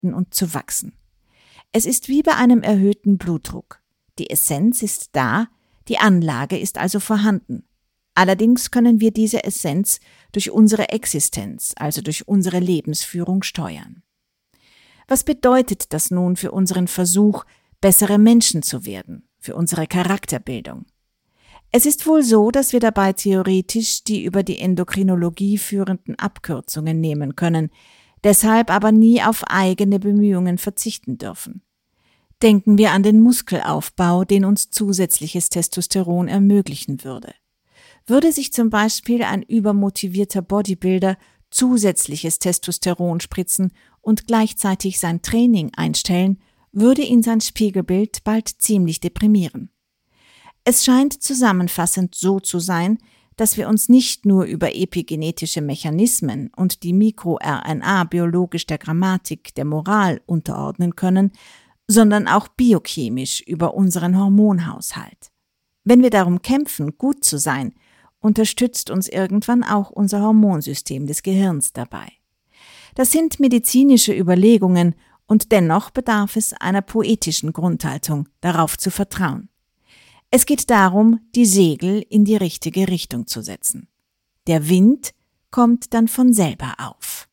halten und zu wachsen. Es ist wie bei einem erhöhten Blutdruck. Die Essenz ist da, die Anlage ist also vorhanden. Allerdings können wir diese Essenz durch unsere Existenz, also durch unsere Lebensführung steuern. Was bedeutet das nun für unseren Versuch, bessere Menschen zu werden, für unsere Charakterbildung? Es ist wohl so, dass wir dabei theoretisch die über die Endokrinologie führenden Abkürzungen nehmen können, deshalb aber nie auf eigene Bemühungen verzichten dürfen. Denken wir an den Muskelaufbau, den uns zusätzliches Testosteron ermöglichen würde. Würde sich zum Beispiel ein übermotivierter Bodybuilder zusätzliches Testosteron spritzen und gleichzeitig sein Training einstellen, würde ihn sein Spiegelbild bald ziemlich deprimieren. Es scheint zusammenfassend so zu sein, dass wir uns nicht nur über epigenetische Mechanismen und die Mikro-RNA biologisch der Grammatik der Moral unterordnen können, sondern auch biochemisch über unseren Hormonhaushalt. Wenn wir darum kämpfen, gut zu sein, unterstützt uns irgendwann auch unser Hormonsystem des Gehirns dabei. Das sind medizinische Überlegungen und dennoch bedarf es einer poetischen Grundhaltung, darauf zu vertrauen. Es geht darum, die Segel in die richtige Richtung zu setzen. Der Wind kommt dann von selber auf.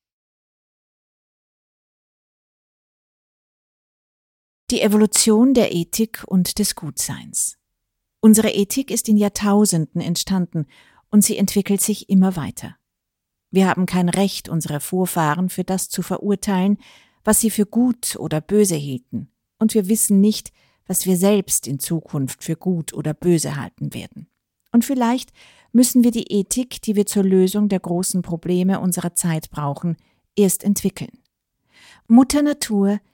Die Evolution der Ethik und des Gutseins. Unsere Ethik ist in Jahrtausenden entstanden und sie entwickelt sich immer weiter. Wir haben kein Recht, unsere Vorfahren für das zu verurteilen, was sie für gut oder böse hielten, und wir wissen nicht, was wir selbst in Zukunft für gut oder böse halten werden. Und vielleicht müssen wir die Ethik, die wir zur Lösung der großen Probleme unserer Zeit brauchen, erst entwickeln. Mutter Natur